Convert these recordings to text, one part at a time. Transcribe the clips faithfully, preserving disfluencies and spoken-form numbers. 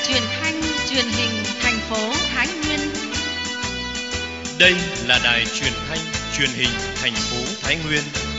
truyền thanh truyền hình thành phố Thái Nguyên. Đây là đài truyền thanh truyền hình thành phố Thái Nguyên.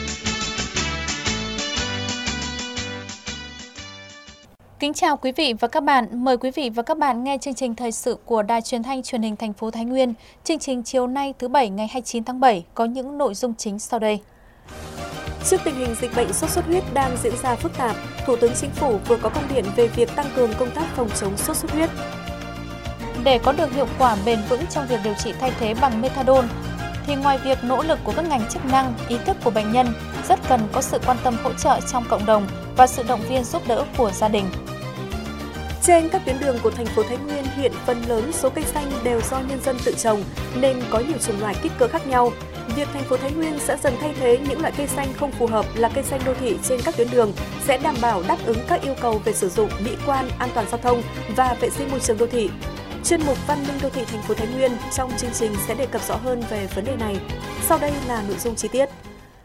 Kính chào quý vị và các bạn. Mời quý vị và các bạn nghe chương trình thời sự của đài truyền thanh truyền hình thành phố Thái Nguyên. Chương trình chiều nay thứ Bảy ngày hai mươi chín tháng bảy có những nội dung chính sau đây. Trước tình hình dịch bệnh sốt xuất huyết đang diễn ra phức tạp, Thủ tướng Chính phủ vừa có công điện về việc tăng cường công tác phòng chống sốt xuất huyết. Để có được hiệu quả bền vững trong việc điều trị thay thế bằng methadone, thì ngoài việc nỗ lực của các ngành chức năng, ý thức của bệnh nhân, rất cần có sự quan tâm hỗ trợ trong cộng đồng và sự động viên giúp đỡ của gia đình. Trên các tuyến đường của thành phố Thái Nguyên hiện phần lớn số cây xanh đều do nhân dân tự trồng nên có nhiều chủng loại kích cỡ khác nhau. Việc thành phố Thái Nguyên sẽ dần thay thế những loại cây xanh không phù hợp là cây xanh đô thị trên các tuyến đường sẽ đảm bảo đáp ứng các yêu cầu về sử dụng, mỹ quan, an toàn giao thông và vệ sinh môi trường đô thị. Chuyên mục Văn minh đô thị thành phố Thái Nguyên trong chương trình sẽ đề cập rõ hơn về vấn đề này. Sau đây là nội dung chi tiết.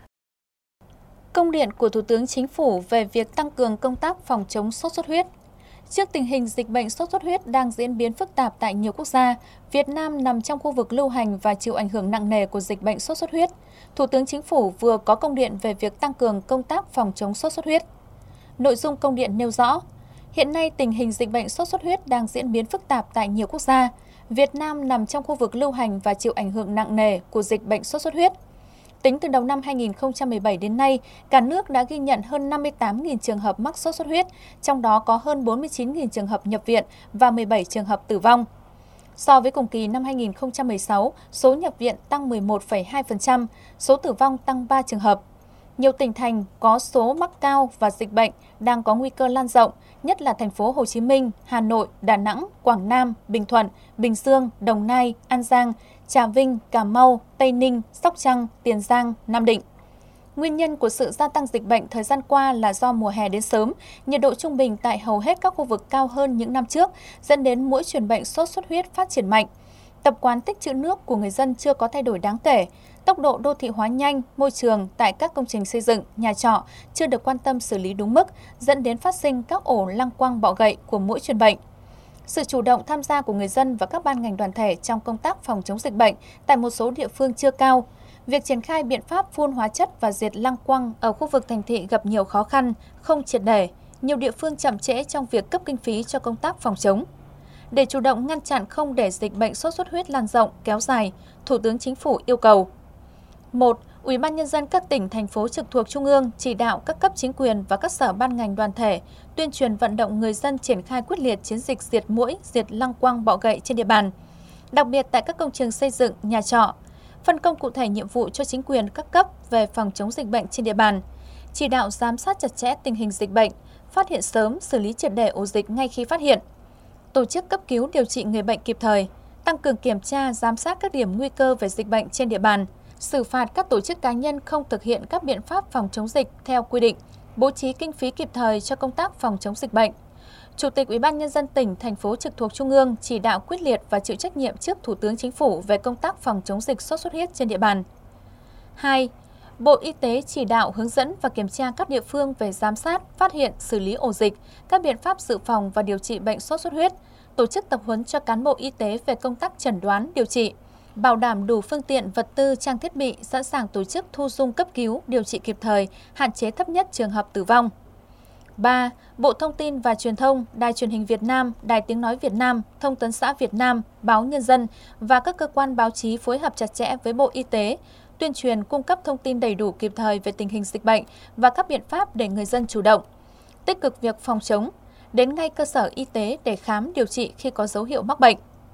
Công điện của Thủ tướng Chính phủ về việc tăng cường công tác phòng chống sốt xuất huyết. Trước tình hình dịch bệnh sốt xuất huyết đang diễn biến phức tạp tại nhiều quốc gia, Việt Nam nằm trong khu vực lưu hành và chịu ảnh hưởng nặng nề của dịch bệnh sốt xuất huyết. Thủ tướng Chính phủ vừa có công điện về việc tăng cường công tác phòng chống sốt xuất huyết. Nội dung công điện nêu rõ, hiện nay tình hình dịch bệnh sốt xuất huyết đang diễn biến phức tạp tại nhiều quốc gia. Việt Nam nằm trong khu vực lưu hành và chịu ảnh hưởng nặng nề của dịch bệnh sốt xuất huyết. Tính từ đầu năm hai nghìn không trăm mười bảy đến nay, cả nước đã ghi nhận hơn năm mươi tám nghìn trường hợp mắc sốt xuất huyết, trong đó có hơn bốn mươi chín nghìn trường hợp nhập viện và mười bảy trường hợp tử vong. So với cùng kỳ năm hai nghìn không trăm mười sáu, số nhập viện tăng mười một phẩy hai phần trăm, số tử vong tăng ba trường hợp. Nhiều tỉnh thành có số mắc cao và dịch bệnh đang có nguy cơ lan rộng, nhất là thành phố Hồ Chí Minh, Hà Nội, Đà Nẵng, Quảng Nam, Bình Thuận, Bình Dương, Đồng Nai, An Giang, Trà Vinh, Cà Mau, Tây Ninh, Sóc Trăng, Tiền Giang, Nam Định. Nguyên nhân của sự gia tăng dịch bệnh thời gian qua là do mùa hè đến sớm, nhiệt độ trung bình tại hầu hết các khu vực cao hơn những năm trước, dẫn đến mỗi truyền bệnh sốt xuất huyết phát triển mạnh. Tập quán tích trữ nước của người dân chưa có thay đổi đáng kể, tốc độ đô thị hóa nhanh, môi trường tại các công trình xây dựng, nhà trọ chưa được quan tâm xử lý đúng mức, dẫn đến phát sinh các ổ lăng quăng bọ gậy của mỗi truyền bệnh. Sự chủ động tham gia của người dân và các ban ngành đoàn thể trong công tác phòng chống dịch bệnh tại một số địa phương chưa cao. Việc triển khai biện pháp phun hóa chất và diệt lăng quăng ở khu vực thành thị gặp nhiều khó khăn, không triệt để, nhiều địa phương chậm trễ trong việc cấp kinh phí cho công tác phòng chống. Để chủ động ngăn chặn không để dịch bệnh sốt xuất huyết lan rộng, kéo dài, Thủ tướng Chính phủ yêu cầu: một. Ủy ban Nhân dân các tỉnh, thành phố trực thuộc Trung ương chỉ đạo các cấp chính quyền và các sở ban ngành đoàn thể tuyên truyền vận động người dân triển khai quyết liệt chiến dịch diệt muỗi, diệt lăng quăng bọ gậy trên địa bàn, đặc biệt tại các công trường xây dựng, nhà trọ, phân công cụ thể nhiệm vụ cho chính quyền các cấp về phòng chống dịch bệnh trên địa bàn, chỉ đạo giám sát chặt chẽ tình hình dịch bệnh, phát hiện sớm, xử lý triệt để ổ dịch ngay khi phát hiện, tổ chức cấp cứu điều trị người bệnh kịp thời, tăng cường kiểm tra, giám sát các điểm nguy cơ về dịch bệnh trên địa bàn, xử phạt các tổ chức cá nhân không thực hiện các biện pháp phòng chống dịch theo quy định, bố trí kinh phí kịp thời cho công tác phòng chống dịch bệnh. Chủ tịch Ủy ban Nhân dân tỉnh, thành phố trực thuộc Trung ương chỉ đạo quyết liệt và chịu trách nhiệm trước Thủ tướng Chính phủ về công tác phòng chống dịch sốt xuất huyết trên địa bàn. hai. Bộ Y tế chỉ đạo hướng dẫn và kiểm tra các địa phương về giám sát, phát hiện, xử lý ổ dịch, các biện pháp dự phòng và điều trị bệnh sốt xuất huyết, tổ chức tập huấn cho cán bộ y tế về công tác chẩn đoán, điều trị, bảo đảm đủ phương tiện, vật tư, trang thiết bị, sẵn sàng tổ chức thu dung cấp cứu, điều trị kịp thời, hạn chế thấp nhất trường hợp tử vong. ba. Bộ Thông tin và Truyền thông, Đài Truyền hình Việt Nam, Đài Tiếng nói Việt Nam, Thông tấn xã Việt Nam, Báo Nhân dân và các cơ quan báo chí phối hợp chặt chẽ với Bộ Y tế, tuyên truyền cung cấp thông tin đầy đủ kịp thời về tình hình dịch bệnh và các biện pháp để người dân chủ động, tích cực việc phòng chống, đến ngay cơ sở y tế để khám, điều trị khi có dấu hiệu mắc bệnh.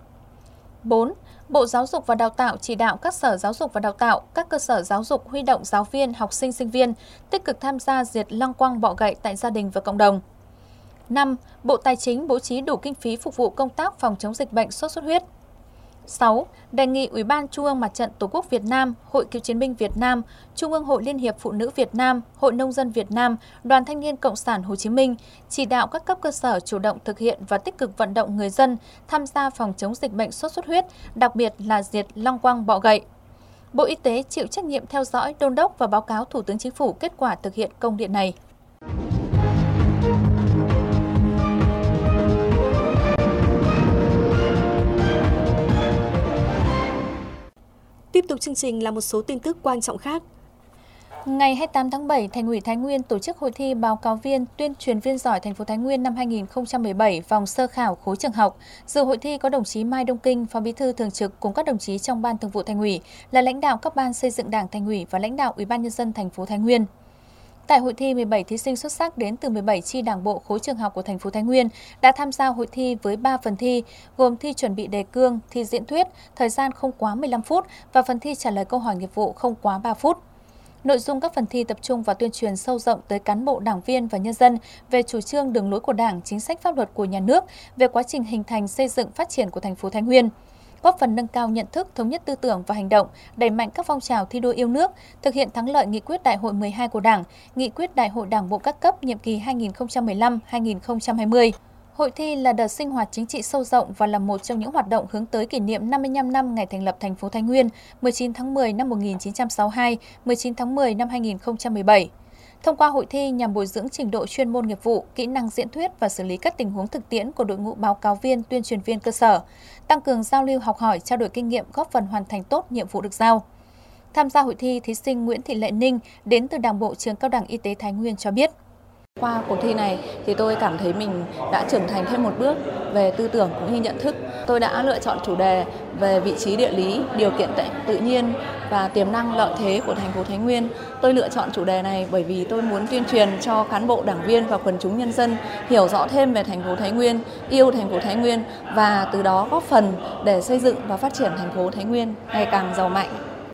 bốn. Bộ Giáo dục và Đào tạo chỉ đạo các sở giáo dục và đào tạo, các cơ sở giáo dục huy động giáo viên, học sinh, sinh viên tích cực tham gia diệt lăng quăng bọ gậy tại gia đình và cộng đồng. năm. Bộ Tài chính bố trí đủ kinh phí phục vụ công tác phòng chống dịch bệnh sốt xuất huyết. sáu. Đề nghị Ủy ban Trung ương Mặt trận Tổ quốc Việt Nam, Hội Cựu chiến binh Việt Nam, Trung ương Hội Liên hiệp Phụ nữ Việt Nam, Hội Nông dân Việt Nam, Đoàn Thanh niên Cộng sản Hồ Chí Minh chỉ đạo các cấp cơ sở chủ động thực hiện và tích cực vận động người dân tham gia phòng chống dịch bệnh sốt xuất huyết, đặc biệt là diệt lăng quăng bọ gậy. Bộ Y tế chịu trách nhiệm theo dõi, đôn đốc và báo cáo Thủ tướng Chính phủ kết quả thực hiện công điện này. tục chương trình là một số tin tức quan trọng khác. Ngày hai mươi tám tháng bảy, Thành ủy Thái Nguyên tổ chức hội thi báo cáo viên, tuyên truyền viên giỏi thành phố Thái Nguyên năm hai nghìn không trăm mười bảy vòng sơ khảo khối trường học. Dự hội thi có đồng chí Mai Đông Kinh, Phó Bí thư Thường trực cùng các đồng chí trong Ban Thường vụ Thành ủy, là lãnh đạo các ban xây dựng Đảng Thành ủy và lãnh đạo Ủy ban nhân dân thành phố Thái Nguyên. Tại hội thi, mười bảy thí sinh xuất sắc đến từ mười bảy chi đảng bộ khối trường học của thành phố Thái Nguyên đã tham gia hội thi với ba phần thi, gồm thi chuẩn bị đề cương, thi diễn thuyết, thời gian không quá mười lăm phút và phần thi trả lời câu hỏi nghiệp vụ không quá ba phút. Nội dung các phần thi tập trung vào tuyên truyền sâu rộng tới cán bộ, đảng viên và nhân dân về chủ trương đường lối của Đảng, chính sách pháp luật của nhà nước, về quá trình hình thành, xây dựng, phát triển của thành phố Thái Nguyên, góp phần nâng cao nhận thức, thống nhất tư tưởng và hành động, đẩy mạnh các phong trào thi đua yêu nước, thực hiện thắng lợi nghị quyết Đại hội mười hai của Đảng, nghị quyết Đại hội Đảng bộ các cấp nhiệm kỳ hai nghìn không trăm mười lăm đến hai nghìn không trăm hai mươi. Hội thi là đợt sinh hoạt chính trị sâu rộng và là một trong những hoạt động hướng tới kỷ niệm năm mươi lăm năm ngày thành lập thành phố Thái Nguyên, mười chín tháng mười năm một nghìn chín trăm sáu mươi hai, mười chín tháng mười năm hai nghìn không trăm mười bảy. Thông qua hội thi nhằm bồi dưỡng trình độ chuyên môn nghiệp vụ, kỹ năng diễn thuyết và xử lý các tình huống thực tiễn của đội ngũ báo cáo viên, tuyên truyền viên cơ sở, tăng cường giao lưu học hỏi, trao đổi kinh nghiệm, góp phần hoàn thành tốt nhiệm vụ được giao. Tham gia hội thi, thí sinh Nguyễn Thị Lệ Ninh đến từ Đảng bộ Trường Cao đẳng Y tế Thái Nguyên cho biết. Qua cuộc thi này thì tôi cảm thấy mình đã trưởng thành thêm một bước về tư tưởng cũng như nhận thức. Tôi đã lựa chọn chủ đề về vị trí địa lý, điều kiện tự nhiên và tiềm năng lợi thế của thành phố Thái Nguyên. Tôi lựa chọn chủ đề này bởi vì tôi muốn tuyên truyền cho cán bộ, đảng viên và quần chúng nhân dân hiểu rõ thêm về thành phố Thái Nguyên, yêu thành phố Thái Nguyên và từ đó góp phần để xây dựng và phát triển thành phố Thái Nguyên ngày càng giàu mạnh.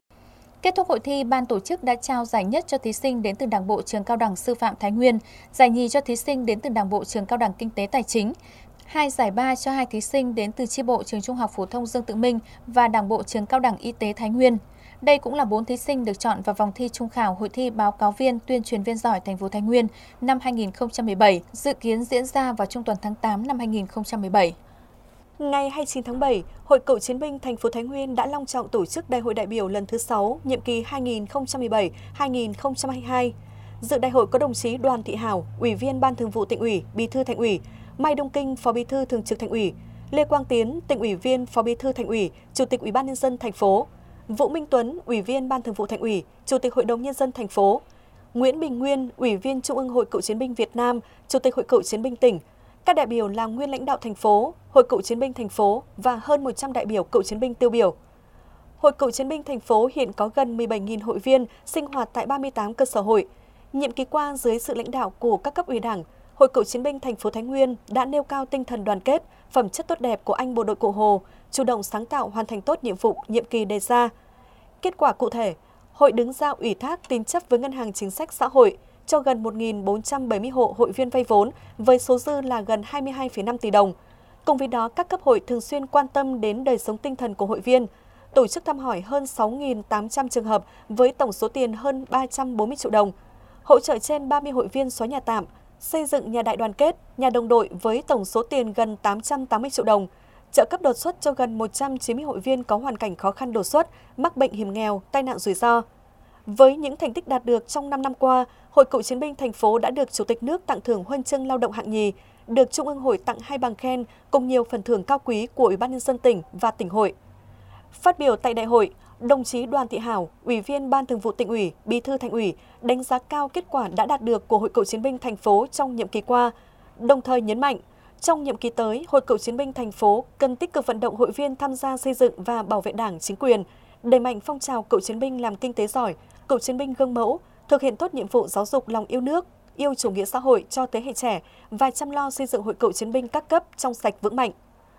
Kết thúc hội thi, ban tổ chức đã trao giải nhất cho thí sinh đến từ Đảng bộ Trường Cao đẳng Sư phạm Thái Nguyên, giải nhì cho thí sinh đến từ Đảng bộ Trường Cao đẳng Kinh tế Tài chính, hai giải ba cho hai thí sinh đến từ chi bộ Trường Trung học phổ thông Dương Tự Minh và Đảng bộ Trường Cao đẳng Y tế Thái Nguyên. Đây cũng là bốn thí sinh được chọn vào vòng thi trung khảo hội thi báo cáo viên, tuyên truyền viên giỏi thành phố Thái Nguyên năm hai nghìn không trăm mười bảy, dự kiến diễn ra vào trung tuần tháng tám năm hai nghìn không trăm mười bảy. Ngày hai mươi chín tháng bảy, Hội Cựu chiến binh thành phố Thái Nguyên đã long trọng tổ chức Đại hội đại biểu lần thứ sáu, nhiệm kỳ hai nghìn không trăm mười bảy đến hai nghìn không trăm hai mươi hai. Dự đại hội có đồng chí Đoàn Thị Hảo, Ủy viên Ban Thường vụ Tỉnh ủy, Bí thư Thành ủy, Mai Đông Kinh, Phó Bí thư Thường trực Thành ủy, Lê Quang Tiến, Tỉnh ủy viên, Phó Bí thư Thành ủy, Chủ tịch Ủy ban nhân dân thành phố, Vũ Minh Tuấn, Ủy viên Ban Thường vụ Thành ủy, Chủ tịch Hội đồng nhân dân thành phố, Nguyễn Bình Nguyên, Ủy viên Trung ương Hội Cựu chiến binh Việt Nam, Chủ tịch Hội Cựu chiến binh tỉnh. Các đại biểu là nguyên lãnh đạo thành phố, Hội Cựu chiến binh thành phố và hơn một trăm đại biểu cựu chiến binh tiêu biểu. Hội Cựu chiến binh thành phố hiện có gần mười bảy nghìn hội viên sinh hoạt tại ba mươi tám cơ sở hội. Nhiệm kỳ qua dưới sự lãnh đạo của các cấp ủy Đảng, Hội Cựu chiến binh thành phố Thái Nguyên đã nêu cao tinh thần đoàn kết, phẩm chất tốt đẹp của anh bộ đội Cụ Hồ, chủ động sáng tạo hoàn thành tốt nhiệm vụ nhiệm kỳ đề ra. Kết quả cụ thể, hội đứng ra ủy thác tín chấp với Ngân hàng Chính sách Xã hội cho gần một nghìn bốn trăm bảy mươi hộ hội viên vay vốn với số dư là gần hai mươi hai phẩy năm tỷ đồng. Cùng với đó, các cấp hội thường xuyên quan tâm đến đời sống tinh thần của hội viên, tổ chức thăm hỏi hơn sáu nghìn tám trăm trường hợp với tổng số tiền hơn ba trăm bốn mươi triệu đồng, hỗ trợ trên ba mươi hội viên xóa nhà tạm, xây dựng nhà đại đoàn kết, nhà đồng đội với tổng số tiền gần tám trăm tám mươi triệu đồng, trợ cấp đột xuất cho gần một trăm chín mươi hội viên có hoàn cảnh khó khăn đột xuất, mắc bệnh hiểm nghèo, tai nạn rủi ro. Với những thành tích đạt được trong năm năm qua, Hội Cựu chiến binh thành phố đã được Chủ tịch nước tặng thưởng huân chương lao động hạng nhì, được Trung ương Hội tặng hai bằng khen cùng nhiều phần thưởng cao quý của Ủy ban nhân dân tỉnh và tỉnh hội. Phát biểu tại đại hội, đồng chí Đoàn Thị Hảo, Ủy viên Ban Thường vụ Tỉnh ủy, Bí thư Thành ủy đánh giá cao kết quả đã đạt được của Hội Cựu chiến binh thành phố trong nhiệm kỳ qua, đồng thời nhấn mạnh trong nhiệm kỳ tới, Hội Cựu chiến binh thành phố cần tích cực vận động hội viên tham gia xây dựng và bảo vệ Đảng, chính quyền, đẩy mạnh phong trào cựu chiến binh làm kinh tế giỏi, cựu chiến binh gương mẫu, thực hiện tốt nhiệm vụ giáo dục lòng yêu nước, yêu chủ nghĩa xã hội cho thế hệ trẻ và chăm lo xây dựng Hội Cựu chiến binh các cấp trong sạch vững mạnh.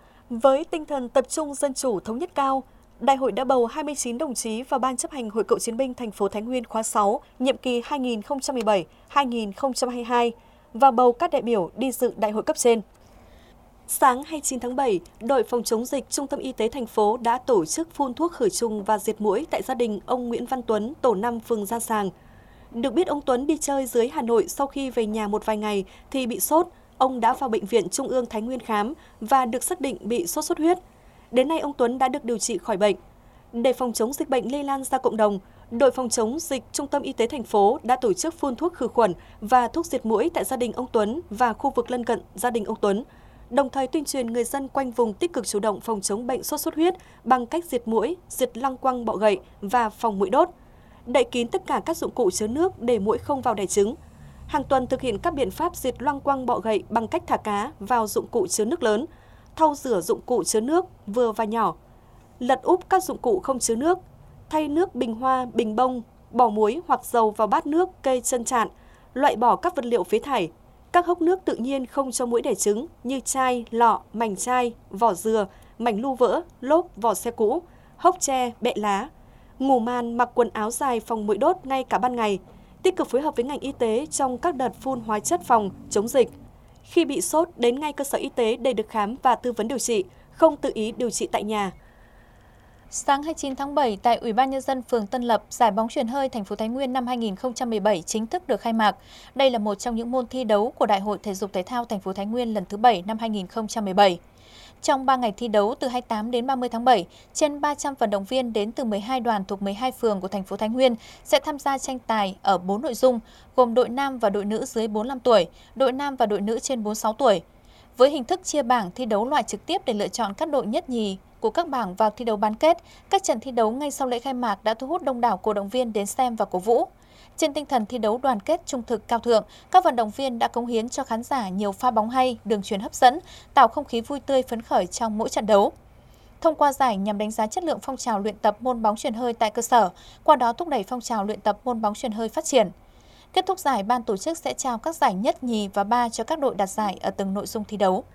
Với tinh thần tập trung dân chủ thống nhất cao, Đại hội đã bầu hai mươi chín đồng chí vào Ban chấp hành Hội Cựu chiến binh thành phố Thái Nguyên khóa sáu, nhiệm kỳ hai nghìn không trăm mười bảy đến hai nghìn không trăm hai mươi hai và bầu các đại biểu đi dự đại hội cấp trên. Sáng hai mươi chín tháng bảy, đội phòng chống dịch Trung tâm Y tế thành phố đã tổ chức phun thuốc khử trùng và diệt muỗi tại gia đình ông Nguyễn Văn Tuấn, tổ năm phường Gia Sàng. Được biết ông Tuấn đi chơi dưới Hà Nội sau khi về nhà một vài ngày thì bị sốt, ông đã vào bệnh viện Trung ương Thái Nguyên khám và được xác định bị sốt xuất huyết. Đến nay ông Tuấn đã được điều trị khỏi bệnh. Để phòng chống dịch bệnh lây lan ra cộng đồng, đội phòng chống dịch Trung tâm Y tế thành phố đã tổ chức phun thuốc khử khuẩn và thuốc diệt muỗi tại gia đình ông Tuấn và khu vực lân cận gia đình ông Tuấn. đồng thời tuyên truyền người dân quanh vùng tích cực chủ động phòng chống bệnh sốt xuất huyết bằng cách diệt muỗi, diệt lăng quăng bọ gậy và phòng muỗi đốt. Đậy kín tất cả các dụng cụ chứa nước để muỗi không vào đẻ trứng. Hàng tuần thực hiện các biện pháp diệt lăng quăng bọ gậy bằng cách thả cá vào dụng cụ chứa nước lớn, thau rửa dụng cụ chứa nước vừa và nhỏ, lật úp các dụng cụ không chứa nước, thay nước bình hoa, bình bông, bỏ muối hoặc dầu vào bát nước cây chân trạn, loại bỏ các vật liệu phế thải, các hốc nước tự nhiên không cho muỗi đẻ trứng như chai, lọ, mảnh chai, vỏ dừa, mảnh lu vỡ, lốp, vỏ xe cũ, hốc tre, bẹ lá. Ngủ màn, mặc quần áo dài phòng muỗi đốt ngay cả ban ngày. Tích cực phối hợp với ngành y tế trong các đợt phun hóa chất phòng, chống dịch. Khi bị sốt, đến ngay cơ sở y tế để được khám và tư vấn điều trị, không tự ý điều trị tại nhà. Sáng hai mươi chín tháng bảy, tại Ủy ban Nhân dân phường Tân Lập, giải bóng chuyền hơi thành phố Thái Nguyên năm hai nghìn không trăm mười bảy chính thức được khai mạc. Đây là một trong những môn thi đấu của Đại hội Thể dục Thể thao thành phố Thái Nguyên lần thứ bảy năm hai nghìn không trăm mười bảy. Trong ba ngày thi đấu từ hai mươi tám đến ba mươi tháng bảy, trên ba trăm vận động viên đến từ mười hai đoàn thuộc mười hai phường của thành phố Thái Nguyên sẽ tham gia tranh tài ở bốn nội dung, gồm đội nam và đội nữ dưới bốn mươi lăm tuổi, đội nam và đội nữ trên bốn mươi sáu tuổi. Với hình thức chia bảng thi đấu loại trực tiếp để lựa chọn các đội nhất nhì của các bảng vào thi đấu bán kết, các trận thi đấu ngay sau lễ khai mạc đã thu hút đông đảo cổ động viên đến xem và cổ vũ. Trên tinh thần thi đấu đoàn kết trung thực cao thượng, các vận động viên đã cống hiến cho khán giả nhiều pha bóng hay, đường chuyền hấp dẫn, tạo không khí vui tươi phấn khởi trong mỗi trận đấu. Thông qua giải nhằm đánh giá chất lượng phong trào luyện tập môn bóng chuyền hơi tại cơ sở, qua đó thúc đẩy phong trào luyện tập môn bóng chuyền hơi phát triển. Kết thúc giải, ban tổ chức sẽ trao các giải nhất, nhì và ba cho các đội đạt giải ở từng nội dung thi đấu.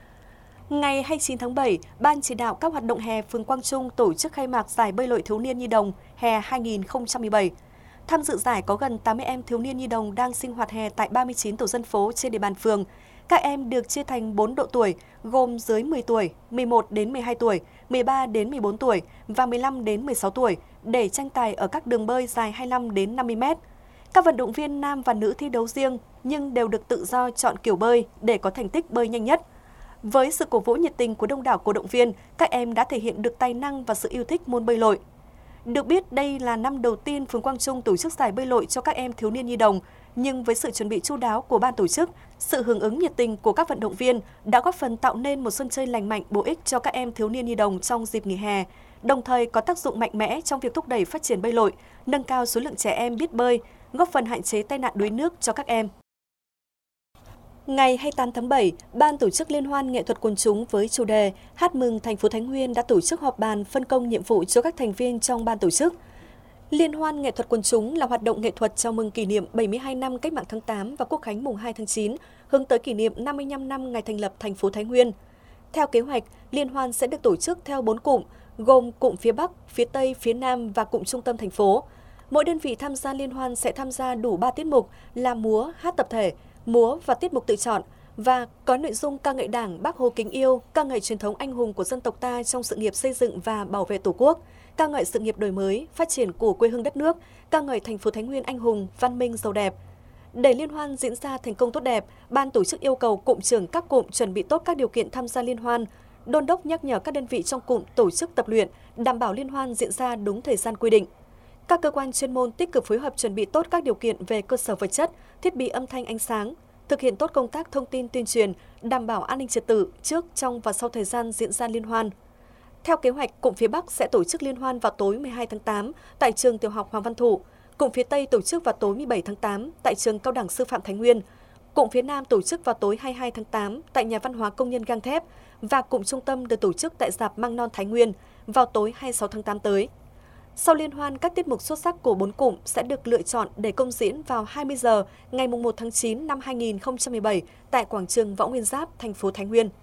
Ngày hai mươi chín tháng bảy, Ban chỉ đạo các hoạt động hè phường Quang Trung tổ chức khai mạc giải bơi lội thiếu niên nhi đồng hè hai nghìn không trăm mười bảy. Tham dự giải có gần tám mươi em thiếu niên nhi đồng đang sinh hoạt hè tại ba mươi chín tổ dân phố trên địa bàn phường. Các em được chia thành bốn độ tuổi, gồm dưới mười tuổi, mười một đến mười hai tuổi, mười ba đến mười bốn tuổi và mười lăm đến mười sáu tuổi để tranh tài ở các đường bơi dài hai mươi lăm đến năm mươi mét. Các vận động viên nam và nữ thi đấu riêng nhưng đều được tự do chọn kiểu bơi để có thành tích bơi nhanh nhất. Với sự cổ vũ nhiệt tình của đông đảo cổ động viên, các em đã thể hiện được tài năng và sự yêu thích môn bơi lội. Được biết, đây là năm đầu tiên phường Quang Trung tổ chức giải bơi lội cho các em thiếu niên nhi đồng, nhưng với sự chuẩn bị chu đáo của ban tổ chức, sự hưởng ứng nhiệt tình của các vận động viên đã góp phần tạo nên một sân chơi lành mạnh bổ ích cho các em thiếu niên nhi đồng trong dịp nghỉ hè, đồng thời có tác dụng mạnh mẽ trong việc thúc đẩy phát triển bơi lội, nâng cao số lượng trẻ em biết bơi, góp phần hạn chế tai nạn đuối nước cho các em. Ngày hai mươi tám tháng bảy, Ban tổ chức Liên hoan nghệ thuật quần chúng với chủ đề Hát mừng thành phố Thái Nguyên đã tổ chức họp bàn phân công nhiệm vụ cho các thành viên trong ban tổ chức. Liên hoan nghệ thuật quần chúng là hoạt động nghệ thuật chào mừng kỷ niệm bảy mươi hai năm Cách mạng tháng tám và Quốc khánh mùng hai tháng chín, hướng tới kỷ niệm năm mươi lăm năm ngày thành lập thành phố Thái Nguyên. Theo kế hoạch, liên hoan sẽ được tổ chức theo bốn cụm, gồm cụm phía Bắc, phía Tây, phía Nam và cụm trung tâm thành phố. Mỗi đơn vị tham gia liên hoan sẽ tham gia đủ ba tiết mục là múa, hát tập thể, múa và tiết mục tự chọn và có nội dung ca ngợi Đảng, Bác Hồ kính yêu, ca ngợi truyền thống anh hùng của dân tộc ta trong sự nghiệp xây dựng và bảo vệ Tổ quốc, ca ngợi sự nghiệp đổi mới, phát triển của quê hương đất nước, ca ngợi thành phố Thái Nguyên anh hùng, văn minh giàu đẹp. Để liên hoan diễn ra thành công tốt đẹp, ban tổ chức yêu cầu cụm trưởng các cụm chuẩn bị tốt các điều kiện tham gia liên hoan, đôn đốc nhắc nhở các đơn vị trong cụm tổ chức tập luyện, đảm bảo liên hoan diễn ra đúng thời gian quy định. Các cơ quan chuyên môn tích cực phối hợp chuẩn bị tốt các điều kiện về cơ sở vật chất, thiết bị âm thanh ánh sáng, thực hiện tốt công tác thông tin tuyên truyền, đảm bảo an ninh trật tự trước, trong và sau thời gian diễn ra liên hoan. Theo kế hoạch, cụm phía Bắc sẽ tổ chức liên hoan vào tối mười hai tháng tám tại trường Tiểu học Hoàng Văn Thụ, cụm phía Tây tổ chức vào tối mười bảy tháng tám tại trường Cao đẳng Sư phạm Thái Nguyên, cụm phía Nam tổ chức vào tối hai mươi hai tháng tám tại Nhà văn hóa Công nhân Gang Thép và cụm trung tâm được tổ chức tại rạp Măng Non Thái Nguyên vào tối hai mươi sáu tháng tám tới. Sau liên hoan, các tiết mục xuất sắc của bốn cụm sẽ được lựa chọn để công diễn vào hai mươi giờ ngày mùng một tháng chín năm hai nghìn không trăm mười bảy tại quảng trường Võ Nguyên Giáp, thành phố Thái Nguyên.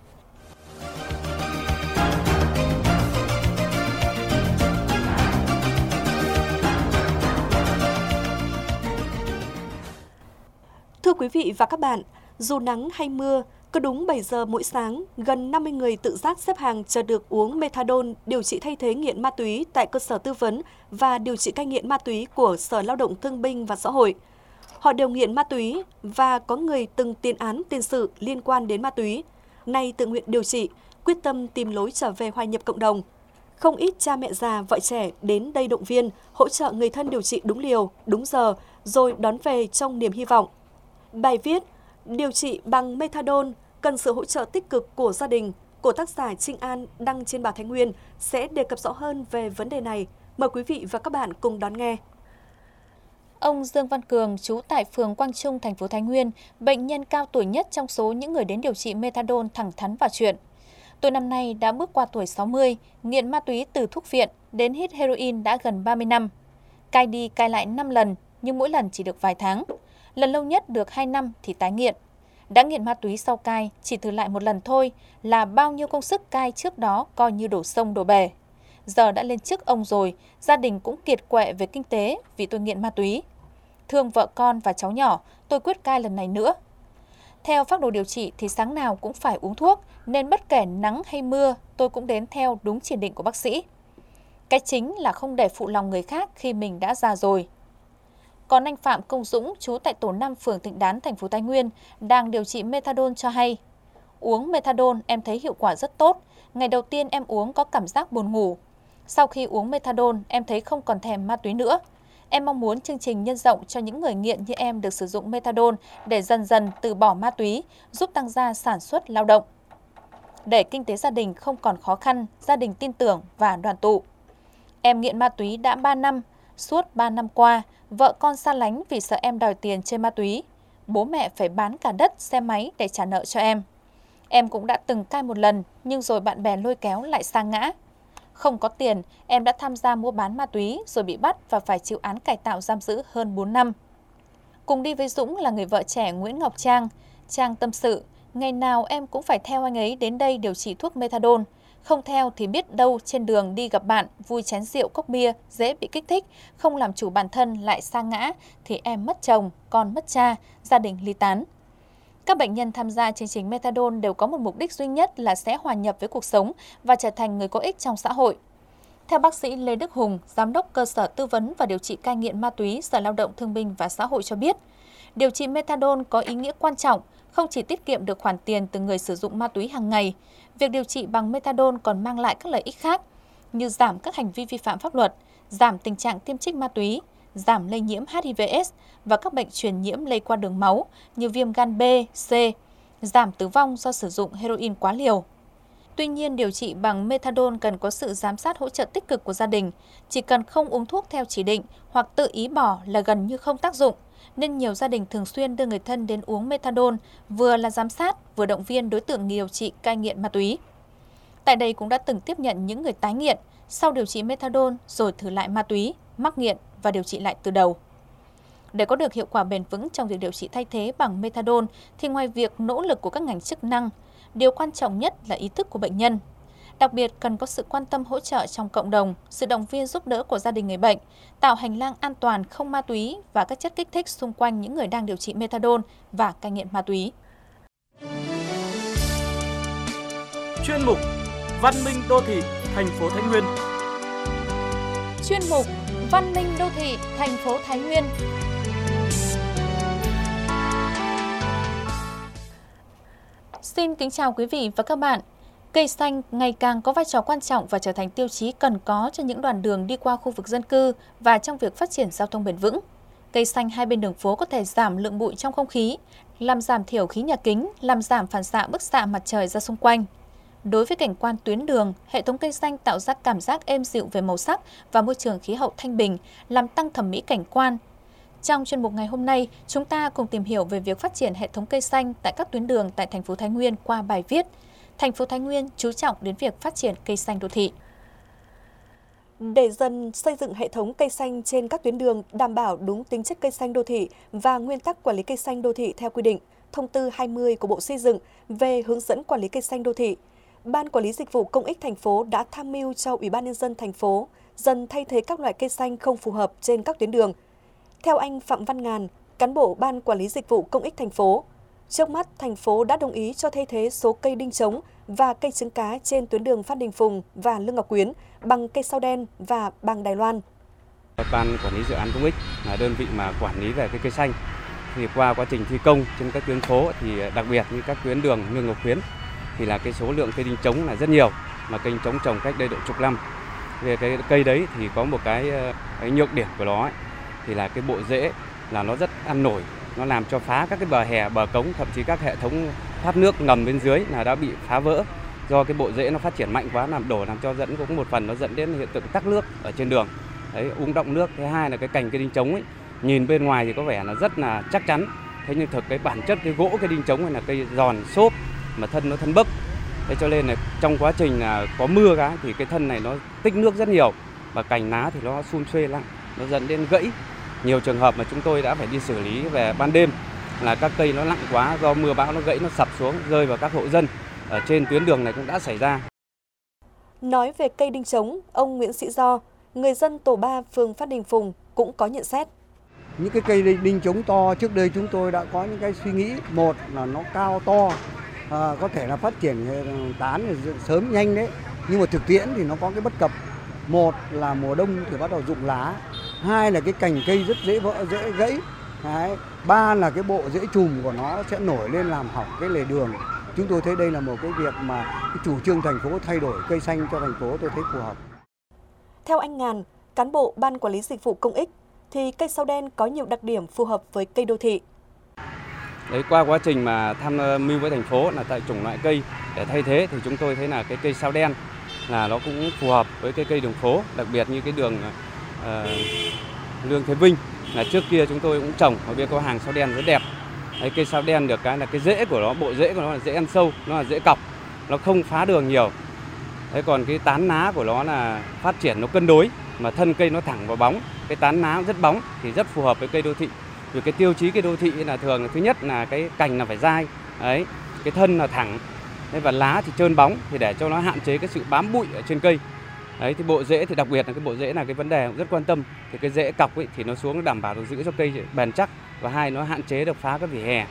Thưa quý vị và các bạn, dù nắng hay mưa, cứ đúng bảy giờ mỗi sáng, gần năm mươi người tự giác xếp hàng chờ được uống methadone điều trị thay thế nghiện ma túy tại cơ sở tư vấn và điều trị cai nghiện ma túy của Sở Lao động Thương binh và Xã hội. Họ đều nghiện ma túy và có người từng tiền án tiền sự liên quan đến ma túy, nay tự nguyện điều trị, quyết tâm tìm lối trở về hòa nhập cộng đồng. Không ít cha mẹ già, vợ trẻ đến đây động viên, hỗ trợ người thân điều trị đúng liều, đúng giờ, rồi đón về trong niềm hy vọng. Bài viết: Điều trị bằng methadone, cần sự hỗ trợ tích cực của gia đình. Của tác giả Trinh An đăng trên báo Thái Nguyên sẽ đề cập rõ hơn về vấn đề này. Mời quý vị và các bạn cùng đón nghe. Ông Dương Văn Cường, trú tại phường Quang Trung, thành phố Thái Nguyên, bệnh nhân cao tuổi nhất trong số những người đến điều trị methadone thẳng thắn vào chuyện. Tôi năm nay đã bước qua tuổi sáu mươi, nghiện ma túy từ thuốc viện đến hít heroin đã gần ba mươi năm. Cai đi cai lại năm lần, nhưng mỗi lần chỉ được vài tháng. Lần lâu nhất được hai năm thì tái nghiện. Đã nghiện ma túy sau cai, chỉ thử lại một lần thôi là bao nhiêu công sức cai trước đó coi như đổ sông đổ bể. Giờ đã lên chức ông rồi, gia đình cũng kiệt quệ về kinh tế vì tôi nghiện ma túy. Thương vợ con và cháu nhỏ, tôi quyết cai lần này nữa. Theo phác đồ điều trị thì sáng nào cũng phải uống thuốc, nên bất kể nắng hay mưa, tôi cũng đến theo đúng chỉ định của bác sĩ. Cái chính là không để phụ lòng người khác khi mình đã già rồi. Còn anh Phạm Công Dũng, trú tại tổ năm phường Thịnh Đán, thành phố Thái Nguyên, đang điều trị methadone cho hay. Uống methadone em thấy hiệu quả rất tốt. Ngày đầu tiên em uống có cảm giác buồn ngủ. Sau khi uống methadone, em thấy không còn thèm ma túy nữa. Em mong muốn chương trình nhân rộng cho những người nghiện như em được sử dụng methadone để dần dần từ bỏ ma túy, giúp tăng gia sản xuất lao động. Để kinh tế gia đình không còn khó khăn, gia đình tin tưởng và đoàn tụ. Em nghiện ma túy đã ba năm. Suốt ba năm qua, vợ con xa lánh vì sợ em đòi tiền chơi ma túy. Bố mẹ phải bán cả đất, xe máy để trả nợ cho em. Em cũng đã từng cai một lần, nhưng rồi bạn bè lôi kéo lại sa ngã. Không có tiền, em đã tham gia mua bán ma túy rồi bị bắt và phải chịu án cải tạo giam giữ hơn bốn năm. Cùng đi với Dũng là người vợ trẻ Nguyễn Ngọc Trang. Trang tâm sự, ngày nào em cũng phải theo anh ấy đến đây điều trị thuốc methadone. Không theo thì biết đâu trên đường đi gặp bạn, vui chén rượu cốc bia, dễ bị kích thích, không làm chủ bản thân lại sa ngã, thì em mất chồng, con mất cha, gia đình ly tán. Các bệnh nhân tham gia chương trình methadone đều có một mục đích duy nhất là sẽ hòa nhập với cuộc sống và trở thành người có ích trong xã hội. Theo bác sĩ Lê Đức Hùng, Giám đốc cơ sở tư vấn và điều trị cai nghiện ma túy Sở Lao động Thương binh và Xã hội cho biết, điều trị methadone có ý nghĩa quan trọng, không chỉ tiết kiệm được khoản tiền từ người sử dụng ma túy hàng ngày, việc điều trị bằng methadone còn mang lại các lợi ích khác như giảm các hành vi vi phạm pháp luật, giảm tình trạng tiêm trích ma túy, giảm lây nhiễm H I V S và các bệnh truyền nhiễm lây qua đường máu như viêm gan B, C, giảm tử vong do sử dụng heroin quá liều. Tuy nhiên, điều trị bằng methadone cần có sự giám sát hỗ trợ tích cực của gia đình. Chỉ cần không uống thuốc theo chỉ định hoặc tự ý bỏ là gần như không tác dụng, nên nhiều gia đình thường xuyên đưa người thân đến uống methadone, vừa là giám sát, vừa động viên đối tượng điều trị cai nghiện ma túy. Tại đây cũng đã từng tiếp nhận những người tái nghiện, sau điều trị methadone rồi thử lại ma túy, mắc nghiện và điều trị lại từ đầu. Để có được hiệu quả bền vững trong việc điều trị thay thế bằng methadone thì ngoài việc nỗ lực của các ngành chức năng, điều quan trọng nhất là ý thức của bệnh nhân. Đặc biệt cần có sự quan tâm hỗ trợ trong cộng đồng, sự động viên giúp đỡ của gia đình người bệnh, tạo hành lang an toàn không ma túy và các chất kích thích xung quanh những người đang điều trị methadone và cai nghiện ma túy. Chuyên mục Văn minh đô thị thành phố Thái Nguyên. Chuyên mục Văn minh đô thị thành phố Thái Nguyên. Xin kính chào quý vị và các bạn. Cây xanh ngày càng có vai trò quan trọng và trở thành tiêu chí cần có cho những đoạn đường đi qua khu vực dân cư và trong việc phát triển giao thông bền vững. Cây xanh hai bên đường phố có thể giảm lượng bụi trong không khí, làm giảm thiểu khí nhà kính, làm giảm phản xạ bức xạ mặt trời ra xung quanh. Đối với cảnh quan tuyến đường, hệ thống cây xanh tạo ra cảm giác êm dịu về màu sắc và môi trường khí hậu thanh bình, làm tăng thẩm mỹ cảnh quan. Trong chuyên mục ngày hôm nay, chúng ta cùng tìm hiểu về việc phát triển hệ thống cây xanh tại các tuyến đường tại thành phố Thái Nguyên qua bài viết Thành phố Thái Nguyên chú trọng đến việc phát triển cây xanh đô thị. Để dần xây dựng hệ thống cây xanh trên các tuyến đường đảm bảo đúng tính chất cây xanh đô thị và nguyên tắc quản lý cây xanh đô thị theo quy định, Thông tư hai mươi của Bộ Xây dựng về hướng dẫn quản lý cây xanh đô thị, Ban Quản lý Dịch vụ Công ích thành phố đã tham mưu cho Ủy ban Nhân dân thành phố dần thay thế các loại cây xanh không phù hợp trên các tuyến đường. Theo anh Phạm Văn Ngàn, cán bộ Ban Quản lý Dịch vụ Công ích thành phố, trước mắt thành phố đã đồng ý cho thay thế số cây đinh trống và cây trứng cá trên tuyến đường Phan Đình Phùng và Lương Ngọc Quyến bằng cây sao đen và bằng Đài Loan. Ban Quản lý Dự án Công ích là đơn vị mà quản lý về cái cây xanh. Thì qua quá trình thi công trên các tuyến phố thì đặc biệt như các tuyến đường Lương Ngọc Quyến thì là cái số lượng cây đinh trống là rất nhiều, mà cây trống trồng cách đây độ chục năm. Về cái cây đấy thì có một cái, cái nhược điểm của nó ấy, thì là cái bộ rễ là nó rất ăn nổi, nó làm cho phá các cái bờ hè, bờ cống, thậm chí các hệ thống thoát nước ngầm bên dưới là đã bị phá vỡ do cái bộ rễ nó phát triển mạnh quá, làm đổ làm cho dẫn cũng một phần nó dẫn đến hiện tượng tắc nước ở trên đường. Đấy, úng động nước. Thứ hai là cái cành cây đinh trống ấy, nhìn bên ngoài thì có vẻ là rất là chắc chắn, thế nhưng thực cái bản chất cái gỗ cây đinh trống này là cây giòn xốp mà thân nó thân bấc. Thế cho nên là trong quá trình là có mưa cái thì cái thân này nó tích nước rất nhiều và cành lá thì nó sum xuê lặng, nó dẫn đến gãy. Nhiều trường hợp mà chúng tôi đã phải đi xử lý về ban đêm là các cây nó nặng quá, do mưa bão nó gãy, nó sập xuống rơi vào các hộ dân ở trên tuyến đường này cũng đã xảy ra. Nói về cây đinh trống, ông Nguyễn Sĩ Do, người dân tổ ba phường Phát Đình Phùng cũng có nhận xét. Những cái cây đinh, đinh trống to trước đây chúng tôi đã có những cái suy nghĩ, một là nó cao to, à, có thể là phát triển tán sớm nhanh đấy, nhưng mà thực tiễn thì nó có cái bất cập. Một là mùa đông thì bắt đầu rụng lá, hai là cái cành cây rất dễ vỡ, dễ gãy, đấy. Ba là cái bộ rễ chùm của nó sẽ nổi lên làm hỏng cái lề đường. Chúng tôi thấy đây là một cái việc mà cái chủ trương thành phố thay đổi cây xanh cho thành phố tôi thấy phù hợp. Theo anh Ngàn, cán bộ Ban Quản lý Dịch vụ Công ích, thì cây sao đen có nhiều đặc điểm phù hợp với cây đô thị. Đấy, qua quá trình mà tham mưu với thành phố là tại chủng loại cây để thay thế thì chúng tôi thấy là cái cây sao đen là nó cũng phù hợp với cái cây đường phố, đặc biệt như cái đường uh, Lương Thế Vinh là trước kia chúng tôi cũng trồng, ở bên có hàng sao đen rất đẹp. Đấy, cây sao đen được cái là cái rễ của nó, bộ rễ của nó là rễ ăn sâu, nó là rễ cọc, nó không phá đường nhiều. Đấy, còn cái tán lá của nó là phát triển nó cân đối, mà thân cây nó thẳng vào bóng, cái tán lá rất bóng thì rất phù hợp với cây đô thị. Vì cái tiêu chí cây đô thị là thường là thứ nhất là cái cành là phải dai, đấy, cái thân là thẳng, đấy, và lá thì trơn bóng thì để cho nó hạn chế cái sự bám bụi ở trên cây. Đấy, thì bộ rễ thì đặc biệt là cái bộ rễ là cái vấn đề rất quan tâm. Thì cái rễ cọc ấy thì nó xuống nó đảm bảo được giữ cho cây bền chắc, và hai nó hạn chế được phá các vỉa hè.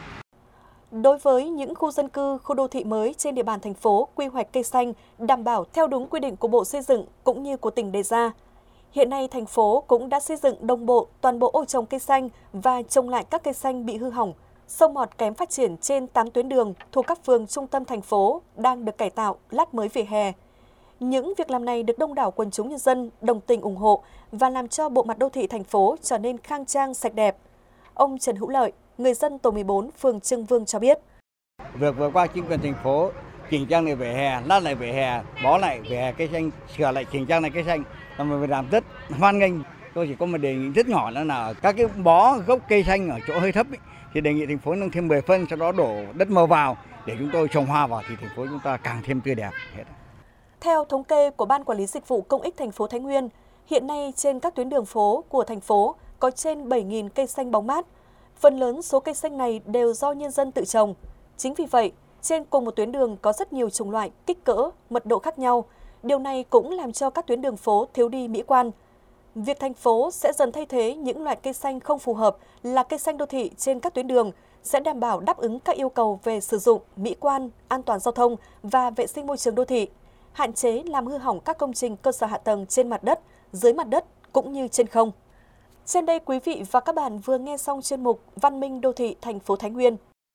Đối với những khu dân cư, khu đô thị mới trên địa bàn thành phố, quy hoạch cây xanh đảm bảo theo đúng quy định của Bộ Xây dựng cũng như của tỉnh đề ra. Hiện nay, thành phố cũng đã xây dựng đồng bộ toàn bộ ô trồng cây xanh và trồng lại các cây xanh bị hư hỏng, sâu mọt kém phát triển trên tám tuyến đường thuộc các phường trung tâm thành phố đang được cải tạo, lát mới vỉa hè. Những việc làm này được đông đảo quần chúng nhân dân đồng tình ủng hộ và làm cho bộ mặt đô thị thành phố trở nên khang trang, sạch đẹp. Ông Trần Hữu Lợi, người dân tổ mười bốn, phường Trưng Vương cho biết. Việc vừa qua chính quyền thành phố chỉnh trang lại vỉa hè, lát lại vỉa hè, bó lại vỉa hè cây xanh, sửa lại chỉnh trang lại cây xanh, là mình làm rất hoan nghênh. Tôi chỉ có một đề nghị rất nhỏ nữa là các cái bó gốc cây xanh ở chỗ hơi thấp ấy, thì đề nghị thành phố nâng thêm mười phân, sau đó đổ đất màu vào để chúng tôi trồng hoa vào thì thành phố chúng ta càng thêm tươi đẹp. Theo thống kê của Ban Quản lý Dịch vụ Công ích thành phố Thái Nguyên, hiện nay trên các tuyến đường phố của thành phố có trên bảy nghìn cây xanh bóng mát. Phần lớn số cây xanh này đều do nhân dân tự trồng. Chính vì vậy, trên cùng một tuyến đường có rất nhiều chủng loại, kích cỡ, mật độ khác nhau. Điều này cũng làm cho các tuyến đường phố thiếu đi mỹ quan. Việc thành phố sẽ dần thay thế những loại cây xanh không phù hợp là cây xanh đô thị trên các tuyến đường sẽ đảm bảo đáp ứng các yêu cầu về sử dụng, mỹ quan, an toàn giao thông và vệ sinh môi trường đô thị, hạn chế làm hư hỏng các công trình cơ sở hạ tầng trên mặt đất, dưới mặt đất cũng như trên không. Trên đây quý vị và các bạn vừa nghe xong chuyên mục Văn minh đô thị thành phố Thái Nguyên.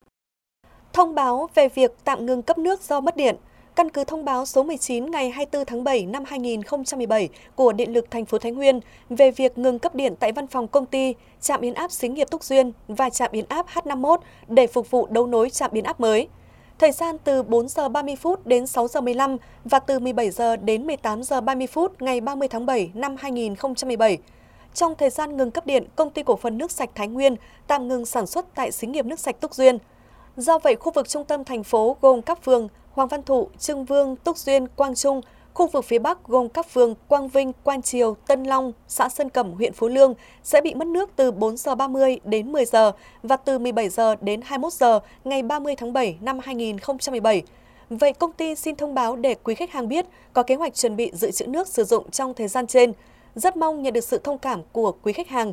Thông báo về việc tạm ngừng cấp nước do mất điện. Căn cứ thông báo số mười chín ngày hai mươi tư tháng bảy năm hai nghìn không trăm mười bảy của Điện lực thành phố Thái Nguyên về việc ngừng cấp điện tại văn phòng công ty, trạm biến áp xí nghiệp Túc Duyên và trạm biến áp H năm mươi mốt để phục vụ đấu nối trạm biến áp mới. Thời gian từ bốn giờ ba mươi phút đến sáu giờ mười lăm và từ mười bảy giờ đến mười tám giờ ba mươi phút ngày ba mươi tháng bảy năm hai nghìn không trăm mười bảy. Trong thời gian ngừng cấp điện, Công ty Cổ phần Nước sạch Thái Nguyên tạm ngừng sản xuất tại xí nghiệp nước sạch Túc Duyên. Do vậy, khu vực trung tâm thành phố gồm các phường Hoàng Văn Thụ, Trưng Vương, Túc Duyên, Quang Trung, khu vực phía Bắc gồm các phường Quang Vinh, Quan Triều, Tân Long, xã Sơn Cẩm, huyện Phú Lương sẽ bị mất nước từ bốn giờ ba mươi đến mười giờ và từ mười bảy giờ đến hai mươi mốt giờ ngày ba mươi tháng bảy năm hai nghìn không trăm mười bảy. Vậy công ty xin thông báo để quý khách hàng biết có kế hoạch chuẩn bị dự trữ nước sử dụng trong thời gian trên. Rất mong nhận được sự thông cảm của quý khách hàng.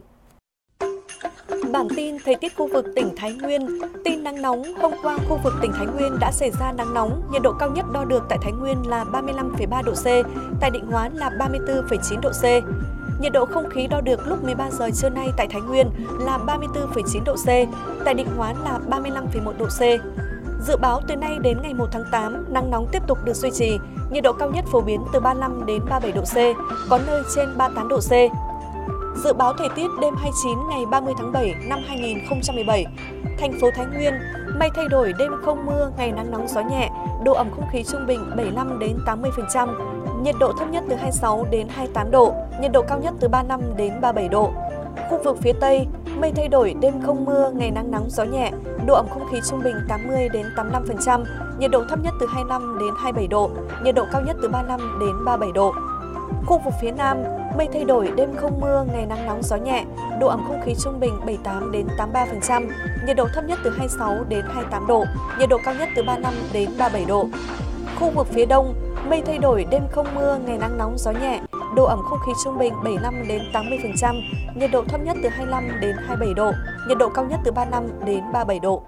Bản tin thời tiết khu vực tỉnh Thái Nguyên. Tin nắng nóng, hôm qua khu vực tỉnh Thái Nguyên đã xảy ra nắng nóng, nhiệt độ cao nhất đo được tại Thái Nguyên là ba mươi lăm phẩy ba độ C, tại Định Hóa là ba mươi tư phẩy chín độ C. Nhiệt độ không khí đo được lúc mười ba giờ trưa nay tại Thái Nguyên là ba mươi tư phẩy chín độ C, tại Định Hóa là ba mươi lăm phẩy một độ C. Dự báo từ nay đến ngày một tháng tám, nắng nóng tiếp tục được duy trì, nhiệt độ cao nhất phổ biến từ ba mươi lăm đến ba mươi bảy độ C, có nơi trên ba mươi tám độ C. Dự báo thời tiết đêm hai mươi chín ngày ba mươi tháng bảy năm hai nghìn không trăm mười bảy, thành phố Thái Nguyên Mây thay đổi, đêm không mưa, ngày nắng nóng gió nhẹ, độ ẩm không khí trung bình bảy mươi lăm đến tám mươi phần trăm, nhiệt độ thấp nhất từ hai mươi sáu đến hai mươi tám độ, nhiệt độ cao nhất từ ba mươi lăm đến ba mươi bảy độ. Khu vực phía Tây, mây thay đổi, đêm không mưa, ngày nắng nóng gió nhẹ, độ ẩm không khí trung bình tám mươi đến tám mươi lăm phần trăm, nhiệt độ thấp nhất từ hai mươi lăm đến hai mươi bảy độ, nhiệt độ cao nhất từ ba mươi lăm đến ba mươi bảy độ. Khu vực phía Nam, mây thay đổi, đêm không mưa, ngày nắng nóng gió nhẹ, độ ẩm không khí trung bình bảy mươi tám đến tám mươi ba phần trăm, nhiệt độ thấp nhất từ hai mươi sáu đến hai mươi tám độ, nhiệt độ cao nhất từ ba mươi lăm đến ba mươi bảy độ. Khu vực phía Đông, mây thay đổi, đêm không mưa, ngày nắng nóng gió nhẹ, độ ẩm không khí trung bình bảy mươi lăm đến tám mươi phần trăm, nhiệt độ thấp nhất từ hai mươi lăm đến hai mươi bảy độ, nhiệt độ cao nhất từ ba mươi lăm đến ba mươi bảy độ.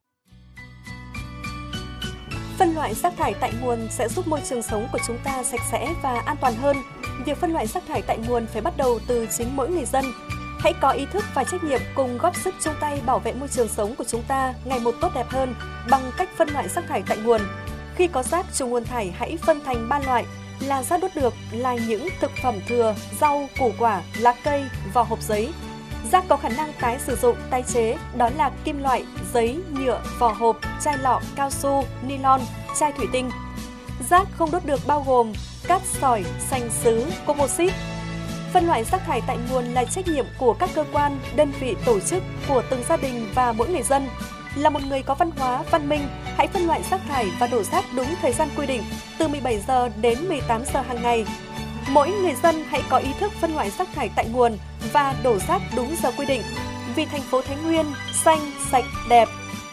Phân loại rác thải tại nguồn sẽ giúp môi trường sống của chúng ta sạch sẽ và an toàn hơn. Việc phân loại rác thải tại nguồn phải bắt đầu từ chính mỗi người dân. Hãy có ý thức và trách nhiệm cùng góp sức chung tay bảo vệ môi trường sống của chúng ta ngày một tốt đẹp hơn bằng cách phân loại rác thải tại nguồn. Khi có rác trùng nguồn thải, hãy phân thành ba loại là rác đốt được, là những thực phẩm thừa, rau, củ quả, lá cây, vỏ hộp giấy. Rác có khả năng tái sử dụng, tái chế, đó là kim loại, giấy, nhựa, vỏ hộp, chai lọ, cao su, nylon, chai thủy tinh. Rác không đốt được bao gồm cát sỏi, sành sứ, composite. Phân loại rác thải tại nguồn là trách nhiệm của các cơ quan, đơn vị, tổ chức, của từng gia đình và mỗi người dân. Là một người có văn hóa, văn minh, hãy phân loại rác thải và đổ rác đúng thời gian quy định, từ mười bảy giờ đến mười tám giờ hàng ngày. Mỗi người dân hãy có ý thức phân loại rác thải tại nguồn và đổ rác đúng giờ quy định. Vì thành phố Thái Nguyên xanh, sạch, đẹp.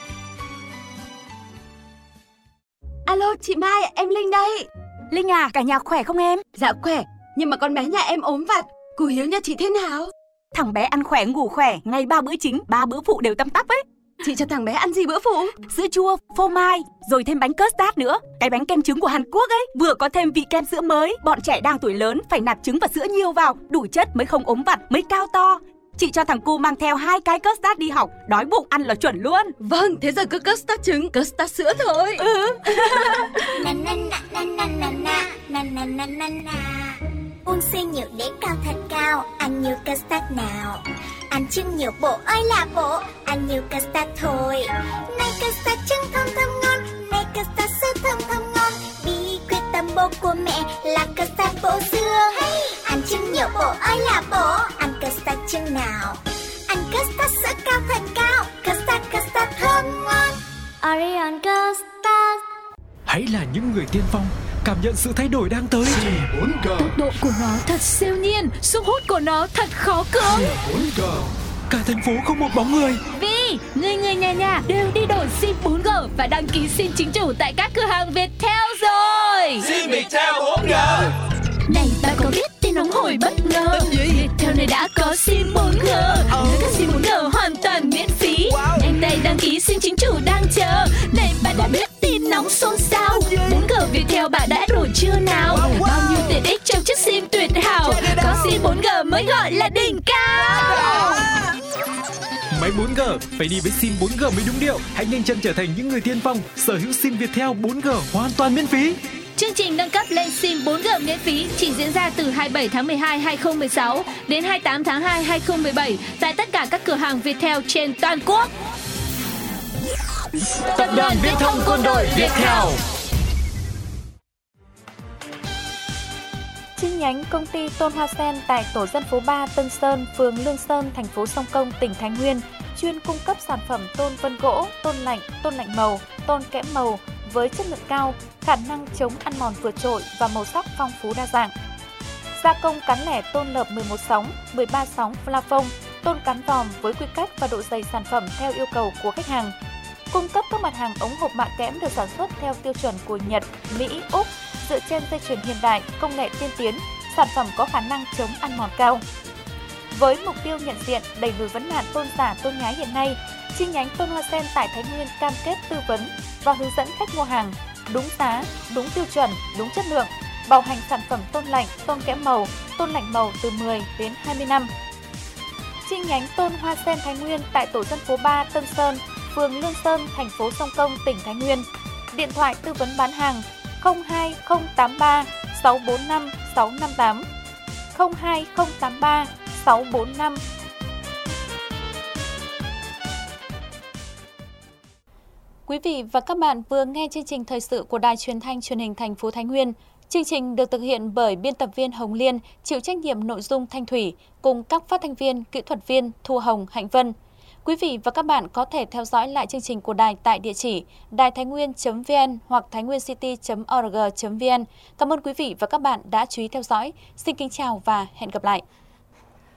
Alo, chị Mai, em Linh đây. Linh à, cả nhà khỏe không em? Dạ khỏe, nhưng mà con bé nhà em ốm vặt. Cô Hiếu nhà chị thế nào? Thằng bé ăn khỏe, ngủ khỏe, ngày ba bữa chính, ba bữa phụ đều tăm tắp ấy. Chị cho thằng bé ăn gì bữa phụ? Sữa chua, phô mai, rồi thêm bánh custard nữa. Cái bánh kem trứng của Hàn Quốc ấy, vừa có thêm vị kem sữa mới. Bọn trẻ đang tuổi lớn phải nạp trứng và sữa nhiều vào, đủ chất mới không ốm vặt, mới cao to. Chị cho thằng cu mang theo hai cái custard đi học, đói bụng ăn là chuẩn luôn. Vâng, thế giờ cứ custard trứng, custard sữa thôi. Ừ. Uống xương nhiều để cao thật cao, ăn nhiều custard nào. Ăn trứng nhiều bộ ơi là bộ, ăn nhiều custard thôi. Này custard trứng thơm thơm ngon, này custard sữa thơm thơm ngon. Bí quyết tâm bố của mẹ là custard bổ dương. Hey! Ăn trứng nhiều bộ ơi là bộ, ăn custard trứng nào. Ăn custard sữa cao thật cao, custard custard thơm ngon. Orion custard. Hãy là những người tiên phong, cảm nhận sự thay đổi đang tới. bốn G. Tốc độ của nó thật siêu nhiên, sức hút của nó thật khó cưỡng. bốn G. Cả thành phố không một bóng người. Vì người người nhà nhà đều đi đổi sim bốn G và đăng ký sim chính chủ tại các cửa hàng Viettel rồi. Sim Viettel bốn G. Này bạn có biết tin nóng hổi bất ngờ? Viettel này đã có sim bốn G. Oh. Các sim bốn G hoàn toàn miễn phí. Wow. Nhanh tay đăng ký sim chính chủ đang chờ. Này bạn đã biết tin nóng xôn xao? bốn G Viettel bạn đã đổi chưa nào? Wow, wow. Bao nhiêu tiện ích trong chiếc sim tuyệt hảo. Có sim bốn G mới gọi là đỉnh cao. Máy bốn G phải đi với sim bốn G mới đúng điệu. Hãy nhanh chân trở thành những người tiên phong, sở hữu sim Viettel bốn G hoàn toàn miễn phí. Chương trình nâng cấp lên sim bốn G miễn phí chỉ diễn ra từ hai mươi bảy tháng mười hai năm hai nghìn không trăm mười sáu đến hai mươi tám tháng hai năm hai nghìn không trăm mười bảy tại tất cả các cửa hàng Viettel trên toàn quốc. Tập đoàn Viễn thông Quân đội Viettel. Chi nhánh công ty Tôn Hoa Sen tại tổ dân phố ba Tân Sơn, phường Lương Sơn, thành phố Sông Công, tỉnh Thái Nguyên chuyên cung cấp sản phẩm tôn vân gỗ, tôn lạnh, tôn lạnh màu, tôn kẽm màu với chất lượng cao, khả năng chống ăn mòn vượt trội và màu sắc phong phú đa dạng. Gia công cán lẻ tôn lợp mười một sóng, mười ba sóng plafond, tôn cán vòm với quy cách và độ dày sản phẩm theo yêu cầu của khách hàng. Cung cấp các mặt hàng ống hộp mạ kẽm được sản xuất theo tiêu chuẩn của Nhật, Mỹ, Úc, dựa trên dây chuyền hiện đại, công nghệ tiên tiến, sản phẩm có khả năng chống ăn mòn cao. Với mục tiêu nhận diện, đẩy lùi vấn nạn tôn giả tôn nhái hiện nay, chi nhánh Tôn Hoa Sen tại Thái Nguyên cam kết tư vấn và hướng dẫn khách mua hàng đúng giá, đúng tiêu chuẩn, đúng chất lượng, bảo hành sản phẩm tôn lạnh, tôn kẽm màu, tôn lạnh màu từ mười đến hai mươi năm. Chi nhánh Tôn Hoa Sen Thái Nguyên tại tổ dân phố ba Tân Sơn, phường Lương Sơn, thành phố Sông Công, tỉnh Thái Nguyên. Điện thoại tư vấn bán hàng không hai không tám ba sáu bốn năm sáu năm tám, không hai không tám ba sáu bốn năm. Quý vị và các bạn vừa nghe chương trình thời sự của Đài Truyền thanh Truyền hình thành phố Thái Nguyên. Chương trình được thực hiện bởi biên tập viên Hồng Liên, chịu trách nhiệm nội dung Thanh Thủy, cùng các phát thanh viên, kỹ thuật viên Thu Hồng, Hạnh Vân. Quý vị và các bạn có thể theo dõi lại chương trình của đài tại địa chỉ đài thái nguyên chấm vn hoặc thái nguyên city chấm org chấm vn. Cảm ơn quý vị và các bạn đã chú ý theo dõi. Xin kính chào và hẹn gặp lại.